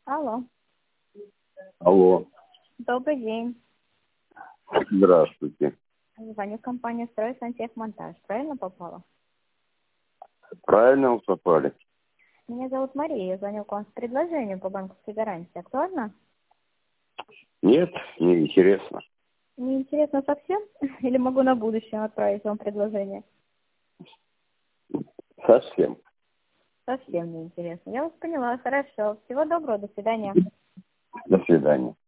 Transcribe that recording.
Алло. Алло. Добрый день. Здравствуйте. Звоню в компанию «Стройсантехмонтаж». Правильно попала? Правильно вы попали? Меня зовут Мария. Я звоню к вам с предложением по банковской гарантии. Актуально? Нет, не интересно. Не интересно совсем? Или могу на будущее отправить вам предложение? Совсем. Совсем не интересно. Я вас поняла. Хорошо. Всего доброго. До свидания. До свидания.